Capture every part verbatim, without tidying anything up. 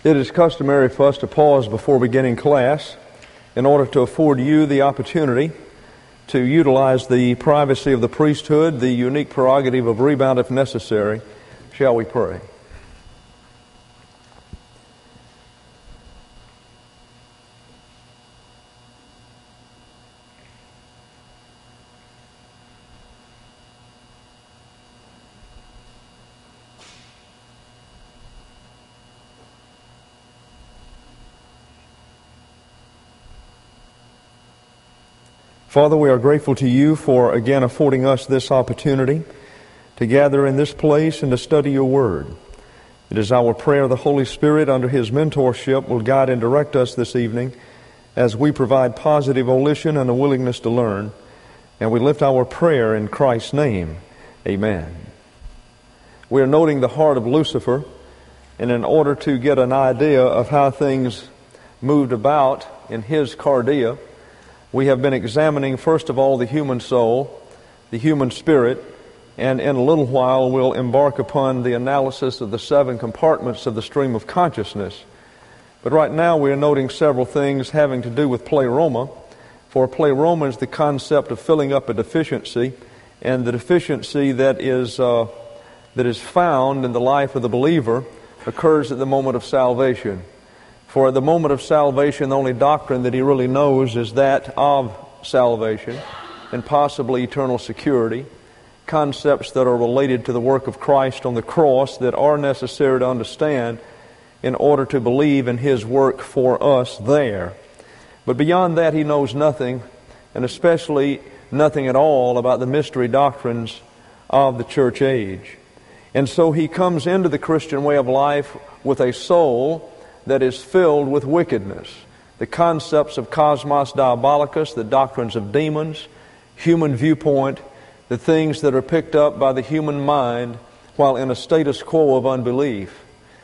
It is customary for us to pause before beginning class in order to afford you the opportunity to utilize the privacy of the priesthood, the unique prerogative of rebound if necessary. Shall we pray? Father, we are grateful to you for again affording us this opportunity to gather in this place and to study your word. It is our prayer the Holy Spirit, under his mentorship, will guide and direct us this evening as we provide positive volition and a willingness to learn. And we lift our prayer in Christ's name. Amen. We are noting the heart of Lucifer, and in order to get an idea of how things moved about in his cardia, we have been examining, first of all, the human soul, the human spirit, and in a little while we'll embark upon the analysis of the seven compartments of the stream of consciousness. But right now we are noting several things having to do with pleroma. For pleroma is the concept of filling up a deficiency, and the deficiency that is uh, that is found in the life of the believer occurs at the moment of salvation. For at the moment of salvation, the only doctrine that he really knows is that of salvation and possibly eternal security, concepts that are related to the work of Christ on the cross that are necessary to understand in order to believe in his work for us there. But beyond that, he knows nothing, and especially nothing at all about the mystery doctrines of the church age. And so he comes into the Christian way of life with a soul that is filled with wickedness. The concepts of cosmos diabolicus, the doctrines of demons, human viewpoint, the things that are picked up by the human mind while in a status quo of unbelief.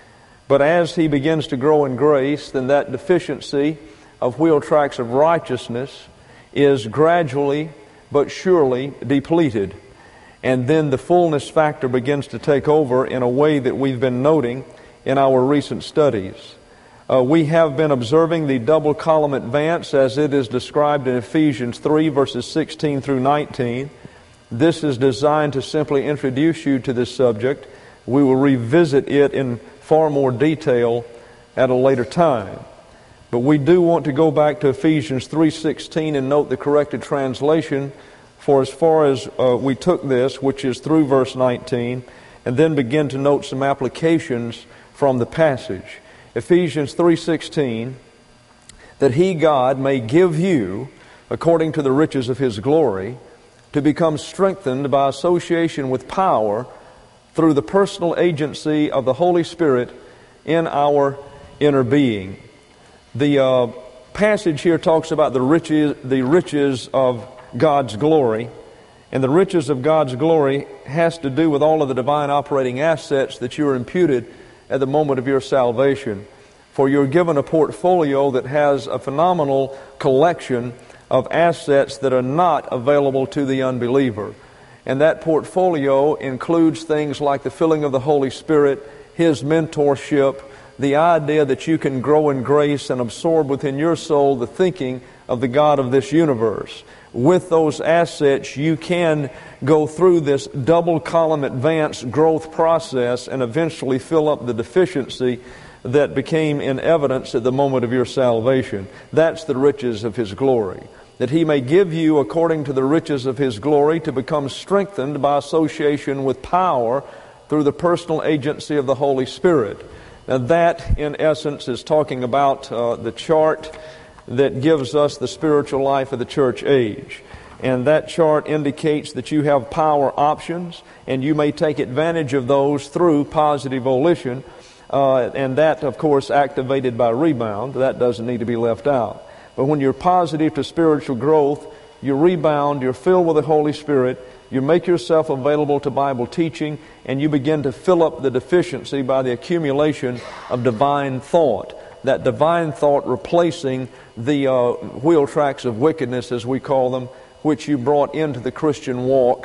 But as he begins to grow in grace, then that deficiency of wheel tracks of righteousness is gradually but surely depleted. And then the fullness factor begins to take over in a way that we've been noting in our recent studies. Uh, we have been observing the double column advance as it is described in Ephesians three, verses sixteen through nineteen. This is designed to simply introduce you to this subject. We will revisit it in far more detail at a later time. But we do want to go back to Ephesians three sixteen and note the corrected translation for as far as uh, we took this, which is through verse nineteen, and then begin to note some applications from the passage. Ephesians three sixteen, that he, God, may give you, according to the riches of his glory, to become strengthened by association with power through the personal agency of the Holy Spirit in our inner being. The uh, passage here talks about the riches, the riches of God's glory, and the riches of God's glory has to do with all of the divine operating assets that you are imputed at the moment of your salvation. For you're given a portfolio that has a phenomenal collection of assets that are not available to the unbeliever. And that portfolio includes things like the filling of the Holy Spirit, his mentorship, the idea that you can grow in grace and absorb within your soul the thinking of the God of this universe. With those assets, you can go through this double column advance growth process and eventually fill up the deficiency that became in evidence at the moment of your salvation. That's the riches of his glory. That he may give you, according to the riches of his glory, to become strengthened by association with power through the personal agency of the Holy Spirit. Now that, in essence, is talking about uh, the chart that gives us the spiritual life of the church age. And that chart indicates that you have power options, and you may take advantage of those through positive volition. Uh, and that, of course, activated by rebound. That doesn't need to be left out. But when you're positive to spiritual growth, you rebound, you're filled with the Holy Spirit, you make yourself available to Bible teaching, and you begin to fill up the deficiency by the accumulation of divine thought. That divine thought replacing the uh, wheel tracks of wickedness, as we call them, which you brought into the Christian walk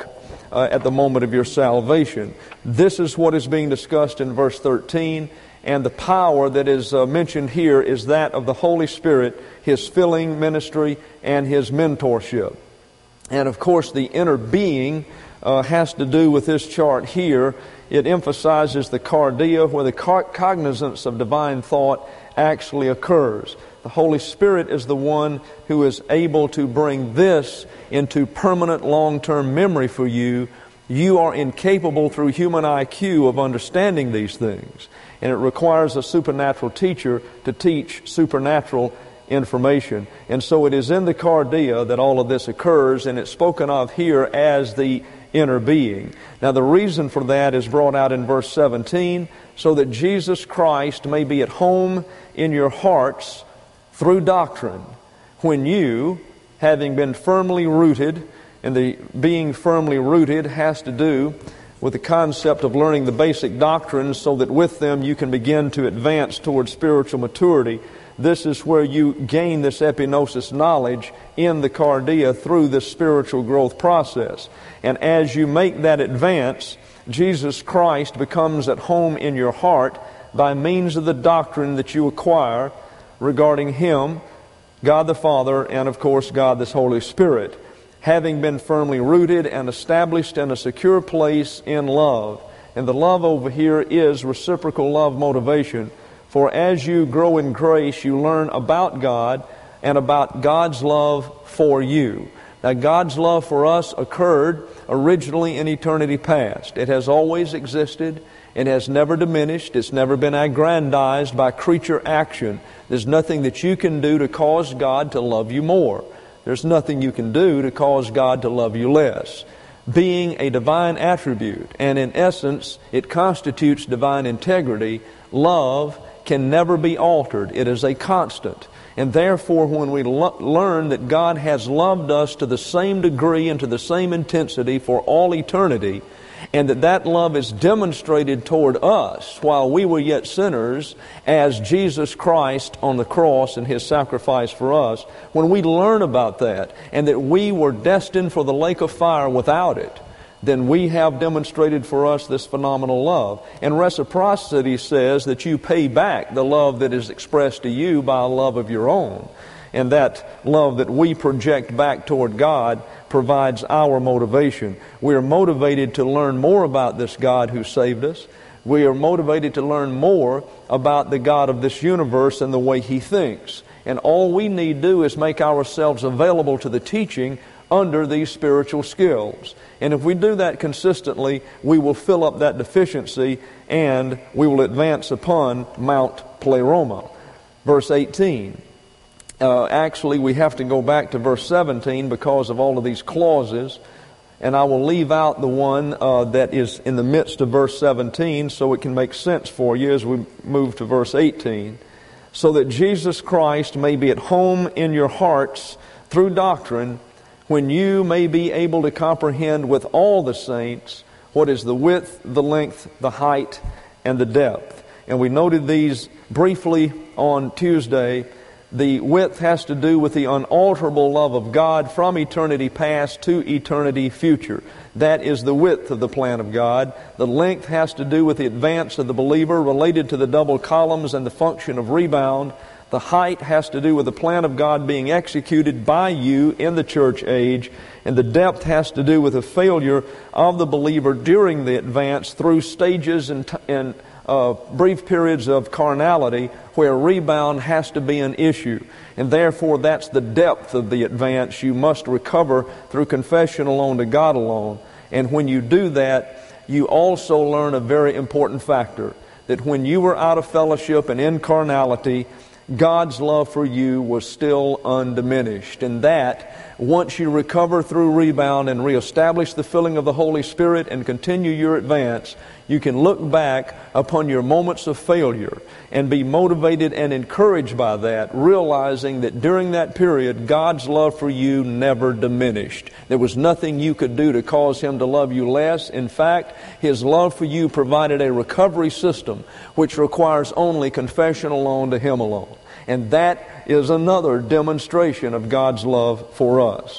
uh, at the moment of your salvation. This is what is being discussed in verse thirteen, and the power that is uh, mentioned here is that of the Holy Spirit, His filling ministry, and His mentorship. And of course, the inner being uh, has to do with this chart here. It emphasizes the cardia, where the cognizance of divine thought actually occurs. The Holy Spirit is the one who is able to bring this into permanent long-term memory for you. You are incapable through human I Q of understanding these things. And it requires a supernatural teacher to teach supernatural information. And so it is in the cardia that all of this occurs, and it's spoken of here as the inner being. Now the reason for that is brought out in verse seventeen, so that Jesus Christ may be at home in your hearts through doctrine, when you, having been firmly rooted, and the being firmly rooted has to do with the concept of learning the basic doctrines so that with them you can begin to advance toward spiritual maturity. This is where you gain this epignosis knowledge in the cardia through this spiritual growth process. And as you make that advance, Jesus Christ becomes at home in your heart by means of the doctrine that you acquire regarding Him, God the Father, and of course God the Holy Spirit, having been firmly rooted and established in a secure place in love. And the love over here is reciprocal love motivation. For as you grow in grace, you learn about God and about God's love for you. Now, God's love for us occurred originally in eternity past. It has always existed. It has never diminished. It's never been aggrandized by creature action. There's nothing that you can do to cause God to love you more. There's nothing you can do to cause God to love you less. Being a divine attribute, and in essence, it constitutes divine integrity, love can never be altered. It is a constant. And therefore, when we lo- learn that God has loved us to the same degree and to the same intensity for all eternity, and that that love is demonstrated toward us while we were yet sinners as Jesus Christ on the cross and His sacrifice for us, when we learn about that and that we were destined for the lake of fire without it, then we have demonstrated for us this phenomenal love. And reciprocity says that you pay back the love that is expressed to you by a love of your own. And that love that we project back toward God provides our motivation. We are motivated to learn more about this God who saved us. We are motivated to learn more about the God of this universe and the way He thinks. And all we need to do is make ourselves available to the teaching under these spiritual skills. And if we do that consistently, we will fill up that deficiency and we will advance upon Mount Pleroma. Verse eighteen. Uh, actually, we have to go back to verse seventeen because of all of these clauses. And I will leave out the one uh, that is in the midst of verse seventeen so it can make sense for you as we move to verse eighteen. So that Jesus Christ may be at home in your hearts through doctrine, when you may be able to comprehend with all the saints what is the width, the length, the height, and the depth. And we noted these briefly on Tuesday. The width has to do with the unalterable love of God from eternity past to eternity future. That is the width of the plan of God. The length has to do with the advance of the believer related to the double columns and the function of rebound. The height has to do with the plan of God being executed by you in the church age. And the depth has to do with the failure of the believer during the advance through stages and, t- and uh, brief periods of carnality where rebound has to be an issue. And therefore, that's the depth of the advance you must recover through confession alone to God alone. And when you do that, you also learn a very important factor, that when you were out of fellowship and in carnality, God's love for you was still undiminished. And that, once you recover through rebound and reestablish the filling of the Holy Spirit and continue your advance, you can look back upon your moments of failure and be motivated and encouraged by that, realizing that during that period, God's love for you never diminished. There was nothing you could do to cause Him to love you less. In fact, His love for you provided a recovery system which requires only confession alone to Him alone. And that is another demonstration of God's love for us.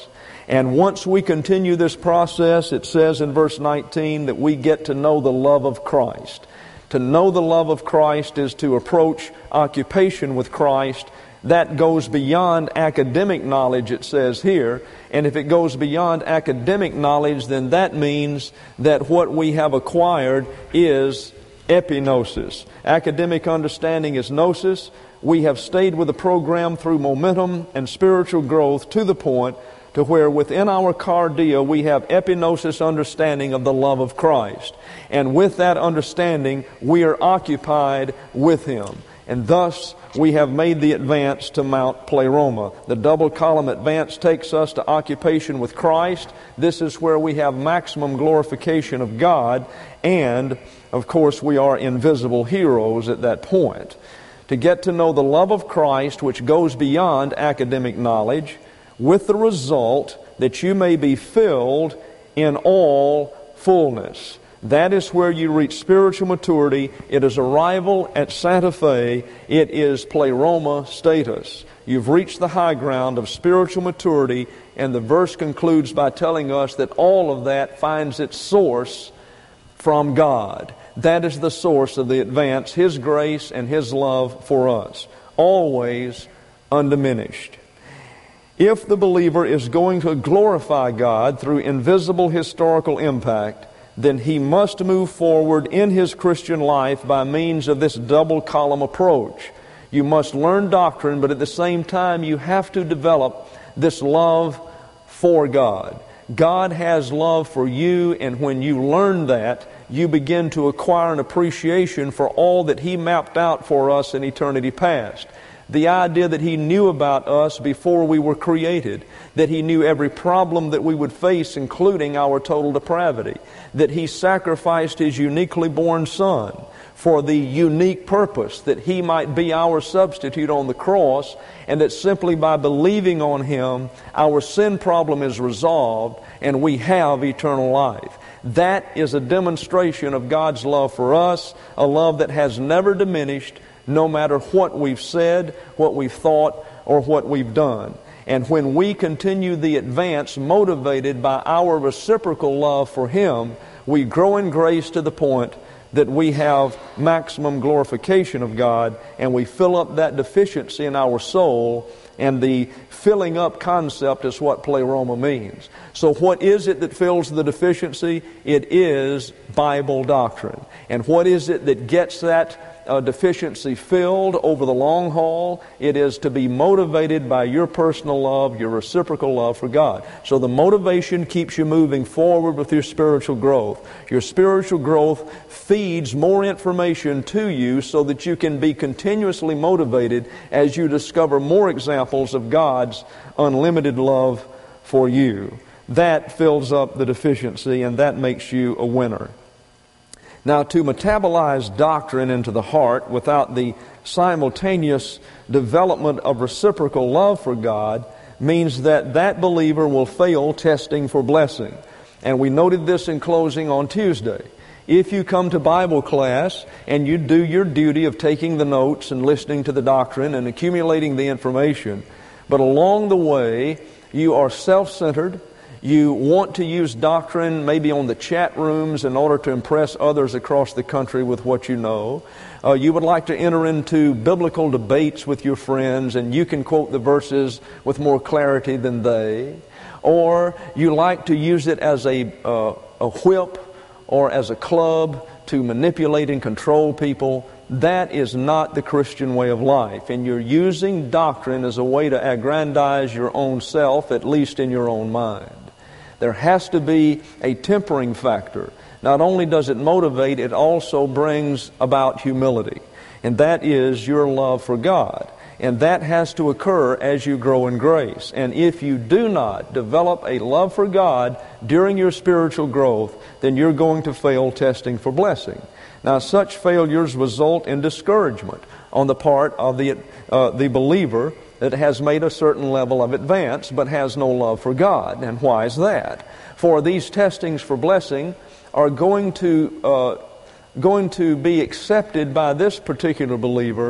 And once we continue this process, it says in verse nineteen that we get to know the love of Christ. To know the love of Christ is to approach occupation with Christ. That goes beyond academic knowledge, it says here. And if it goes beyond academic knowledge, then that means that what we have acquired is epignosis. Academic understanding is gnosis. We have stayed with the program through momentum and spiritual growth to the point to where within our cardia we have epignosis understanding of the love of Christ. And with that understanding, we are occupied with Him. And thus, we have made the advance to Mount Pleroma. The double column advance takes us to occupation with Christ. This is where we have maximum glorification of God. And, of course, we are invisible heroes at that point. To get to know the love of Christ, which goes beyond academic knowledge, with the result that you may be filled in all fullness. That is where you reach spiritual maturity. It is arrival at Santa Fe. It is pleroma status. You've reached the high ground of spiritual maturity, and the verse concludes by telling us that all of that finds its source from God. That is the source of the advance, His grace and His love for us, always undiminished. If the believer is going to glorify God through invisible historical impact, then he must move forward in his Christian life by means of this double column approach. You must learn doctrine, but at the same time you have to develop this love for God. God has love for you, and when you learn that, you begin to acquire an appreciation for all that He mapped out for us in eternity past. The idea that He knew about us before we were created, that He knew every problem that we would face, including our total depravity, that He sacrificed His uniquely born Son for the unique purpose that He might be our substitute on the cross, and that simply by believing on Him, our sin problem is resolved and we have eternal life. That is a demonstration of God's love for us, a love that has never diminished, no matter what we've said, what we've thought, or what we've done. And when we continue the advance motivated by our reciprocal love for Him, we grow in grace to the point that we have maximum glorification of God, and we fill up that deficiency in our soul. And the filling up concept is what pleroma means. So what is it that fills the deficiency? It is Bible doctrine. And what is it that gets that Uh, deficiency filled over the long haul? It is to be motivated by your personal love, your reciprocal love for God. So the motivation keeps you moving forward with your spiritual growth. Your spiritual growth feeds more information to you so that you can be continuously motivated as you discover more examples of God's unlimited love for you. That fills up the deficiency, and that makes you a winner. Now, to metabolize doctrine into the heart without the simultaneous development of reciprocal love for God means that that believer will fail testing for blessing. And we noted this in closing on Tuesday. If you come to Bible class and you do your duty of taking the notes and listening to the doctrine and accumulating the information, but along the way you are self-centered, you want to use doctrine maybe on the chat rooms in order to impress others across the country with what you know. Uh, you would like to enter into biblical debates with your friends, and you can quote the verses with more clarity than they. Or you like to use it as a, uh, a whip or as a club to manipulate and control people. That is not the Christian way of life. And you're using doctrine as a way to aggrandize your own self, at least in your own mind. There has to be a tempering factor. Not only does it motivate, it also brings about humility. And that is your love for God. And that has to occur as you grow in grace. And if you do not develop a love for God during your spiritual growth, then you're going to fail testing for blessing. Now, such failures result in discouragement on the part of the, uh, the believer that has made a certain level of advance but has no love for God. And why is that? For these testings for blessing are going to uh, going to be accepted by this particular believer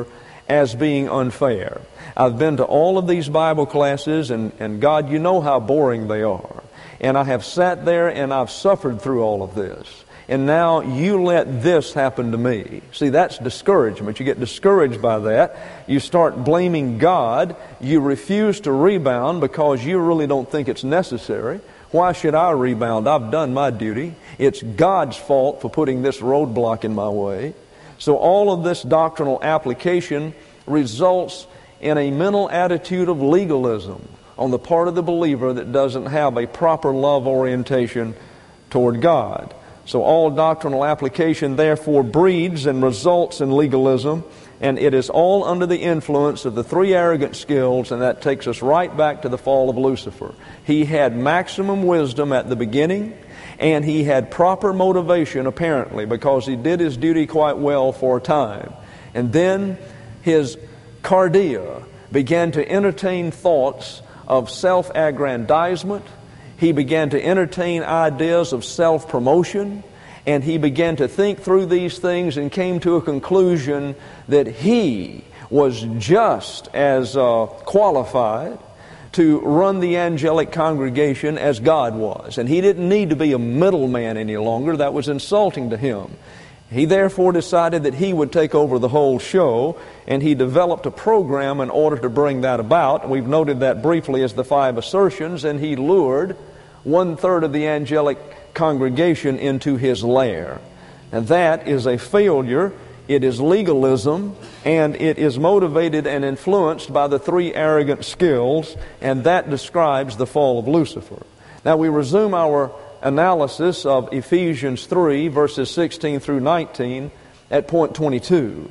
as being unfair. I've been to all of these Bible classes, and, and God, you know how boring they are. And I have sat there and I've suffered through all of this. And now you let this happen to me. See, that's discouragement. You get discouraged by that. You start blaming God. You refuse to rebound because you really don't think it's necessary. Why should I rebound? I've done my duty. It's God's fault for putting this roadblock in my way. So all of this doctrinal application results in a mental attitude of legalism on the part of the believer that doesn't have a proper love orientation toward God. So all doctrinal application therefore breeds and results in legalism, and it is all under the influence of the three arrogant skills, and that takes us right back to the fall of Lucifer. He had maximum wisdom at the beginning, and he had proper motivation apparently because he did his duty quite well for a time. And then his cardia began to entertain thoughts of self-aggrandizement. He began to entertain ideas of self-promotion, and he began to think through these things and came to a conclusion that he was just as uh, qualified to run the angelic congregation as God was. And he didn't need to be a middleman any longer. That was insulting to him. He therefore decided that he would take over the whole show, and he developed a program in order to bring that about. We've noted that briefly as the five assertions, and he lured one-third of the angelic congregation into his lair. And that is a failure. It is legalism, and it is motivated and influenced by the three arrogant skills, and that describes the fall of Lucifer. Now we resume our analysis of Ephesians three, verses sixteen through nineteen at point twenty-two.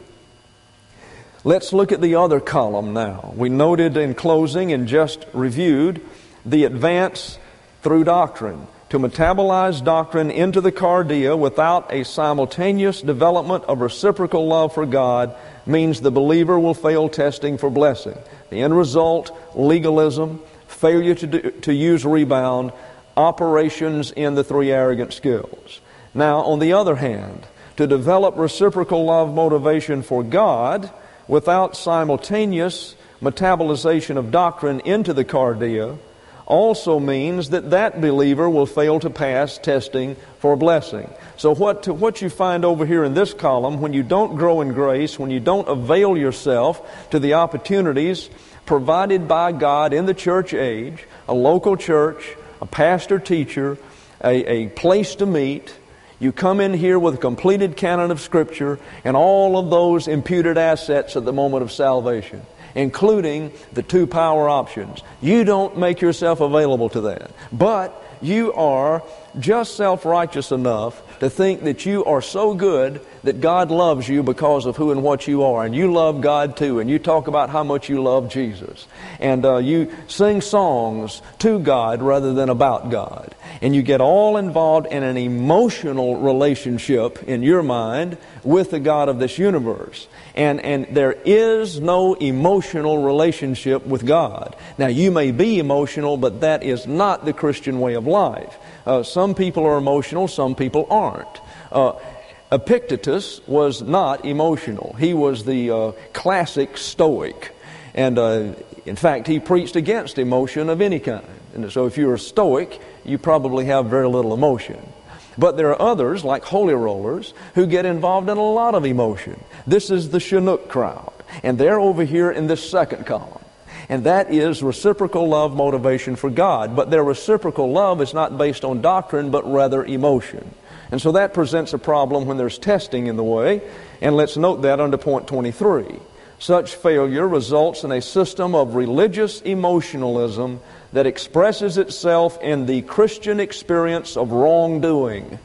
Let's look at the other column now. We noted in closing and just reviewed the advance through doctrine. To metabolize doctrine into the cardia without a simultaneous development of reciprocal love for God means the believer will fail testing for blessing. The end result, legalism, failure to, do, to use rebound, operations in the three arrogant skills. Now, on the other hand, to develop reciprocal love motivation for God without simultaneous metabolization of doctrine into the cardia also means that that believer will fail to pass testing for blessing. So what, to, what you find over here in this column, when you don't grow in grace, when you don't avail yourself to the opportunities provided by God in the church age, a local church, a pastor teacher, a, a place to meet, you come in here with a completed canon of Scripture and all of those imputed assets at the moment of salvation, including the two power options. You don't make yourself available to that. But you are just self-righteous enough to think that you are so good that God loves you because of who and what you are. And you love God too. And you talk about how much you love Jesus. And uh, you sing songs to God rather than about God. And you get all involved in an emotional relationship in your mind with the God of this universe. And, and there is no emotional relationship with God. Now, you may be emotional, but that is not the Christian way of life. Uh, some people are emotional, some people aren't. Uh, Epictetus was not emotional. He was the uh, classic Stoic. And uh, in fact, he preached against emotion of any kind. And so if you're a Stoic, you probably have very little emotion. But there are others, like holy rollers, who get involved in a lot of emotion. This is the Chinook crowd. And they're over here in this second column. And that is reciprocal love motivation for God. But their reciprocal love is not based on doctrine, but rather emotion. And so that presents a problem when there's testing in the way. And let's note that under point twenty-three. Such failure results in a system of religious emotionalism that expresses itself in the Christian experience of wrongdoing.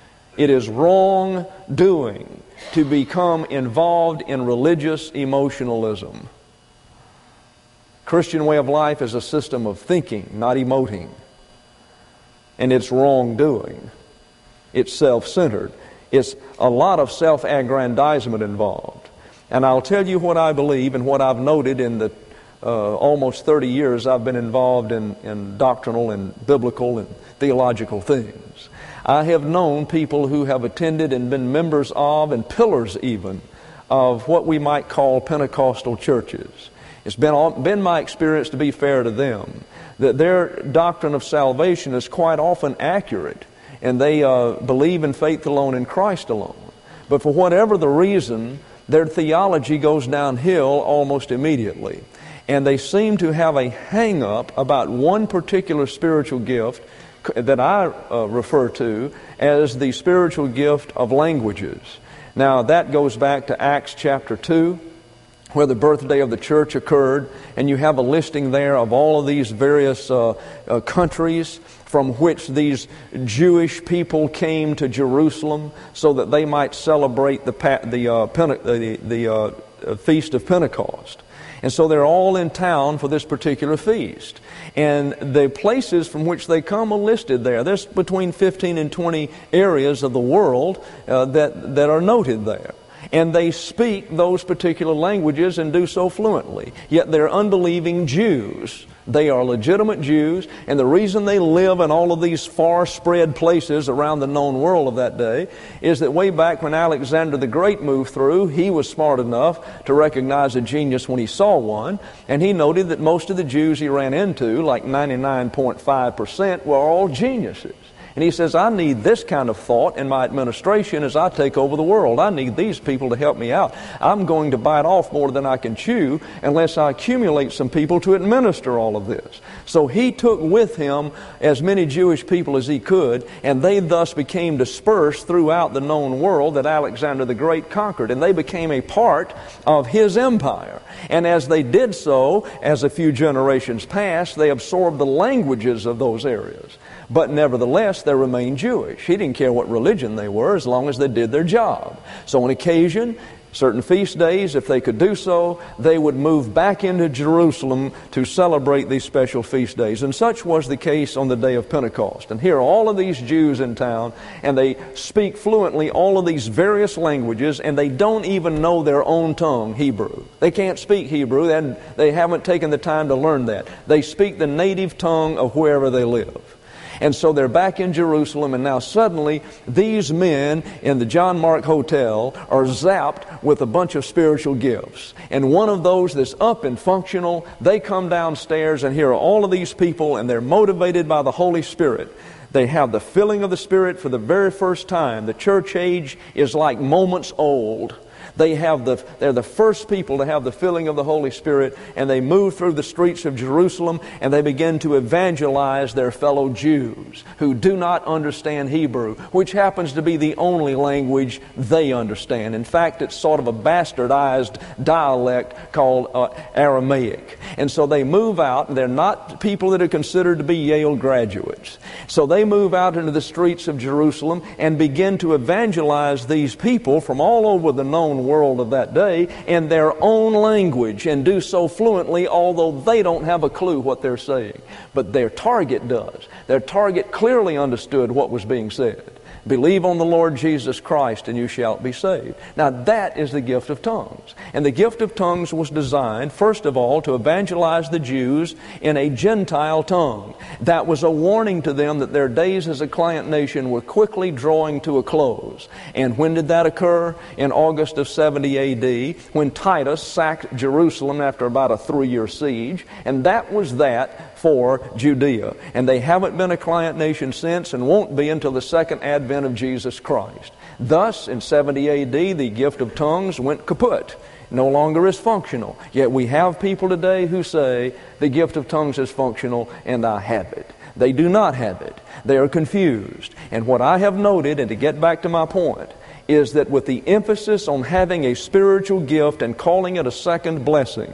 It is wrongdoing to become involved in religious emotionalism. Christian way of life is a system of thinking, not emoting. And it's wrongdoing. It's self-centered. It's a lot of self-aggrandizement involved. And I'll tell you what I believe and what I've noted in the uh, almost thirty years I've been involved in, in doctrinal and biblical and theological things. I have known people who have attended and been members of and pillars even of what we might call Pentecostal churches. It's been, all, been my experience, to be fair to them, that their doctrine of salvation is quite often accurate, and they uh, believe in faith alone in Christ alone. But for whatever the reason, their theology goes downhill almost immediately. And they seem to have a hang-up about one particular spiritual gift that I uh, refer to as the spiritual gift of languages. Now, that goes back to Acts chapter two, where the birthday of the church occurred, and you have a listing there of all of these various uh, uh, countries from which these Jewish people came to Jerusalem so that they might celebrate the the uh, Pente- the, the uh, feast of Pentecost. And so they're all in town for this particular feast. And the places from which they come are listed there. There's between fifteen and twenty areas of the world uh, that, that are noted there. And they speak those particular languages and do so fluently. Yet they're unbelieving Jews. They are legitimate Jews, and the reason they live in all of these far-spread places around the known world of that day is that way back when Alexander the Great moved through, he was smart enough to recognize a genius when he saw one, and he noted that most of the Jews he ran into, like ninety-nine point five percent, were all geniuses. And he says, I need this kind of thought in my administration as I take over the world. I need these people to help me out. I'm going to bite off more than I can chew unless I accumulate some people to administer all of this. So he took with him as many Jewish people as he could, and they thus became dispersed throughout the known world that Alexander the Great conquered. And they became a part of his empire. And as they did so, as a few generations passed, they absorbed the languages of those areas. But nevertheless, they remained Jewish. He didn't care what religion they were as long as they did their job. So on occasion, certain feast days, if they could do so, they would move back into Jerusalem to celebrate these special feast days. And such was the case on the day of Pentecost. And here are all of these Jews in town, and they speak fluently all of these various languages, and they don't even know their own tongue, Hebrew. They can't speak Hebrew, and they haven't taken the time to learn that. They speak the native tongue of wherever they live. And so they're back in Jerusalem, and now suddenly these men in the John Mark Hotel are zapped with a bunch of spiritual gifts. And one of those that's up and functional, they come downstairs, and here are all of these people, and they're motivated by the Holy Spirit. They have the filling of the Spirit for the very first time. The church age is like moments old. They have the, they're the first people to have the filling of the Holy Spirit, and they move through the streets of Jerusalem, and they begin to evangelize their fellow Jews who do not understand Hebrew, which happens to be the only language they understand. In fact, it's sort of a bastardized dialect called uh, Aramaic. And so they move out, and they're not people that are considered to be Yale graduates. So they move out into the streets of Jerusalem and begin to evangelize these people from all over the known world of that day in their own language, and do so fluently, although they don't have a clue what they're saying. But their target does. Their target clearly understood what was being said. Believe on the Lord Jesus Christ and you shall be saved. Now that is the gift of tongues. And the gift of tongues was designed, first of all, to evangelize the Jews in a Gentile tongue. That was a warning to them that their days as a client nation were quickly drawing to a close. And when did that occur? In August of seventy A D, when Titus sacked Jerusalem after about a three-year siege. And that was that for Judea. And they haven't been a client nation since, and won't be until the second advent of Jesus Christ. Thus, in seventy A D, the gift of tongues went kaput. No longer is functional. Yet we have people today who say the gift of tongues is functional and I have it. They do not have it. They are confused. And what I have noted, and to get back to my point, is that with the emphasis on having a spiritual gift and calling it a second blessing,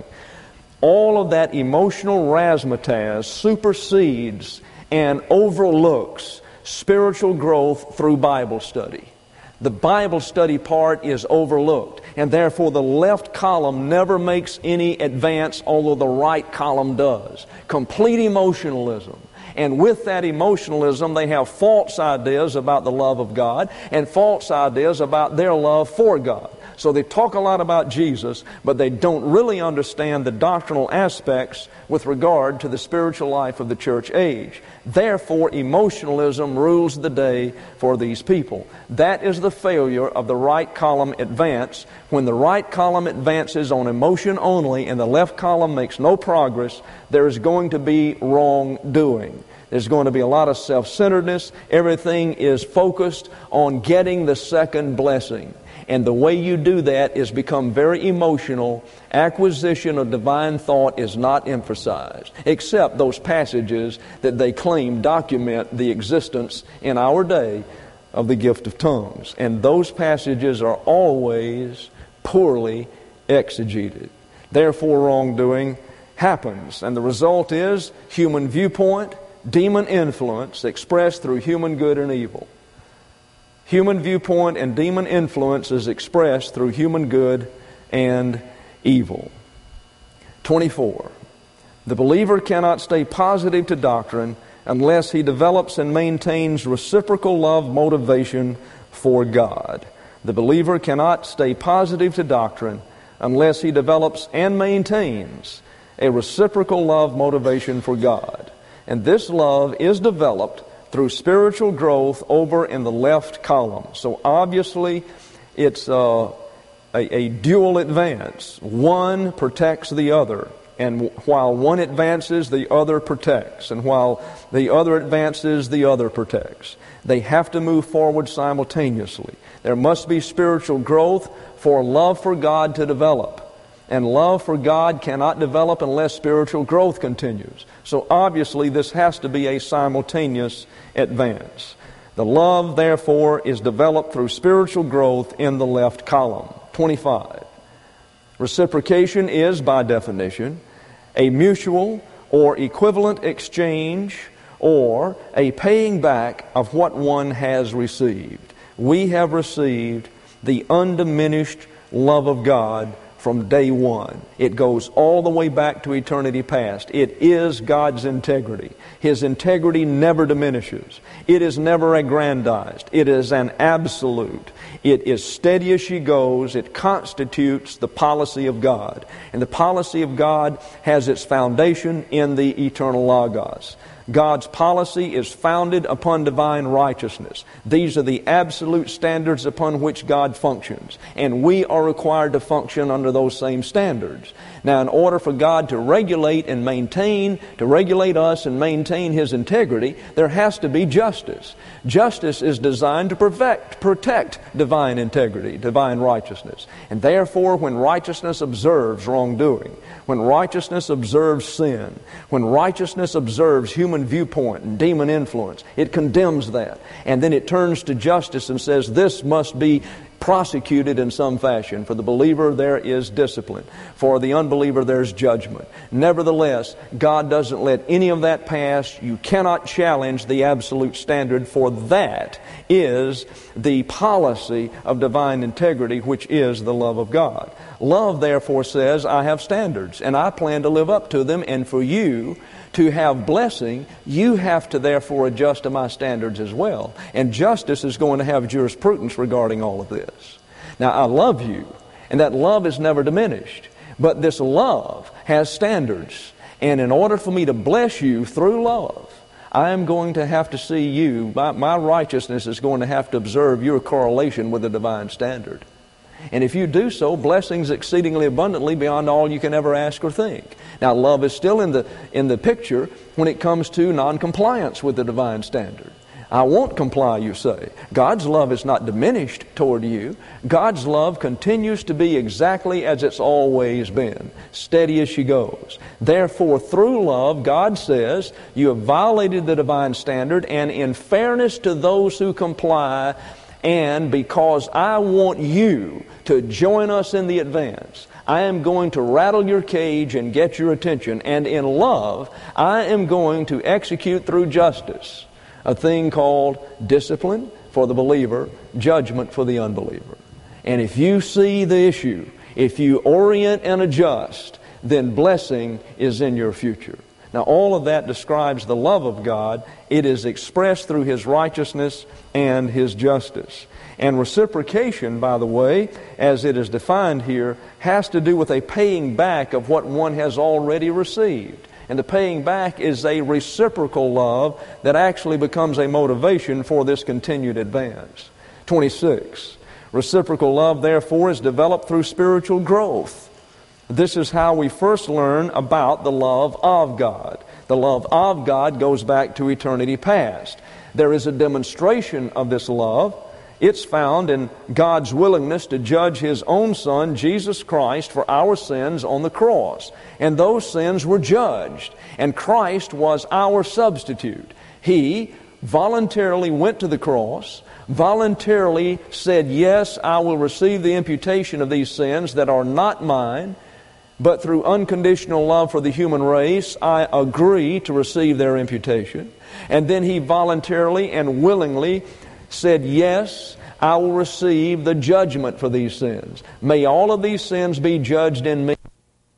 all of that emotional razzmatazz supersedes and overlooks spiritual growth through Bible study. The Bible study part is overlooked, and therefore the left column never makes any advance, although the right column does. Complete emotionalism. And with that emotionalism, they have false ideas about the love of God and false ideas about their love for God. So they talk a lot about Jesus, but they don't really understand the doctrinal aspects with regard to the spiritual life of the church age. Therefore, emotionalism rules the day for these people. That is the failure of the right column advance. When the right column advances on emotion only and the left column makes no progress, there is going to be wrongdoing. There's going to be a lot of self-centeredness. Everything is focused on getting the second blessing. And the way you do that is become very emotional. Acquisition of divine thought is not emphasized, except those passages that they claim document the existence in our day of the gift of tongues. And those passages are always poorly exegeted. Therefore, wrongdoing happens. And the result is human viewpoint, demon influence expressed through human good and evil. Human viewpoint and demon influence is expressed through human good and evil. twenty-four. The believer cannot stay positive to doctrine unless he develops and maintains reciprocal love motivation for God. The believer cannot stay positive to doctrine unless he develops and maintains a reciprocal love motivation for God. And this love is developed through spiritual growth over in the left column. So obviously it's uh, a, a dual advance. One protects the other. And while one advances, the other protects. And while the other advances, the other protects. They have to move forward simultaneously. There must be spiritual growth for love for God to develop. And love for God cannot develop unless spiritual growth continues. So obviously this has to be a simultaneous advance. The love, therefore, is developed through spiritual growth in the left column. twenty-five. Reciprocation is, by definition, a mutual or equivalent exchange or a paying back of what one has received. We have received the undiminished love of God from day one. It goes all the way back to eternity past. It is God's integrity. His integrity never diminishes. It is never aggrandized. It is an absolute. It is steady as she goes. It constitutes the policy of God. And the policy of God has its foundation in the eternal Logos. God's policy is founded upon divine righteousness. These are the absolute standards upon which God functions. And we are required to function under those same standards. Now, in order for God to regulate and maintain, to regulate us and maintain His integrity, there has to be justice. Justice is designed to perfect, protect divine integrity, divine righteousness. And therefore, when righteousness observes wrongdoing, when righteousness observes sin, when righteousness observes human viewpoint and demon influence, it condemns that. And then it turns to justice and says, this must be prosecuted in some fashion. For the believer, there is discipline. For the unbeliever, there's judgment. Nevertheless, God doesn't let any of that pass. You cannot challenge the absolute standard, for that is the policy of divine integrity, which is the love of God. Love, therefore, says, I have standards, and I plan to live up to them, and for you to have blessing, you have to therefore adjust to my standards as well. And justice is going to have jurisprudence regarding all of this. Now, I love you, and that love is never diminished. But this love has standards. And in order for me to bless you through love, I am going to have to see you, my, my righteousness is going to have to observe your correlation with the divine standard. And if you do so, blessings exceedingly abundantly beyond all you can ever ask or think. Now, love is still in the in the picture when it comes to non-compliance with the divine standard. I won't comply, you say. God's love is not diminished toward you. God's love continues to be exactly as it's always been, steady as she goes. Therefore, through love, God says, you have violated the divine standard, and in fairness to those who comply, and because I want you to join us in the advance, I am going to rattle your cage and get your attention. And in love, I am going to execute through justice a thing called discipline for the believer, judgment for the unbeliever. And if you see the issue, if you orient and adjust, then blessing is in your future. Now, all of that describes the love of God. It is expressed through His righteousness and His justice. And reciprocation, by the way, as it is defined here, has to do with a paying back of what one has already received. And the paying back is a reciprocal love that actually becomes a motivation for this continued advance. twenty-six. Reciprocal love, therefore, is developed through spiritual growth. This is how we first learn about the love of God. The love of God goes back to eternity past. There is a demonstration of this love. It's found in God's willingness to judge His own Son, Jesus Christ, for our sins on the cross. And those sins were judged. And Christ was our substitute. He voluntarily went to the cross, voluntarily said, yes, I will receive the imputation of these sins that are not mine, but through unconditional love for the human race, I agree to receive their imputation. And then He voluntarily and willingly said, yes, I will receive the judgment for these sins. May all of these sins be judged in me.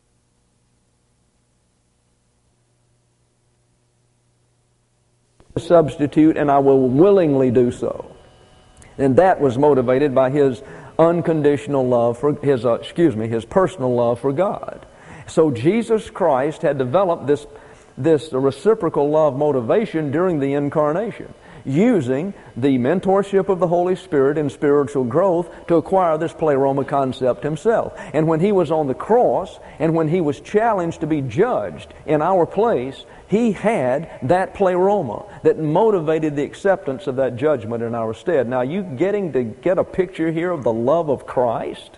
Substitute, and I will willingly do so. And that was motivated by His unconditional love for his, uh, excuse me, His personal love for God. So Jesus Christ had developed this, this reciprocal love motivation during the incarnation, using the mentorship of the Holy Spirit and spiritual growth to acquire this pleroma concept Himself. And when He was on the cross, and when He was challenged to be judged in our place, He had that pleroma that motivated the acceptance of that judgment in our stead. Now, you getting to get a picture here of the love of Christ?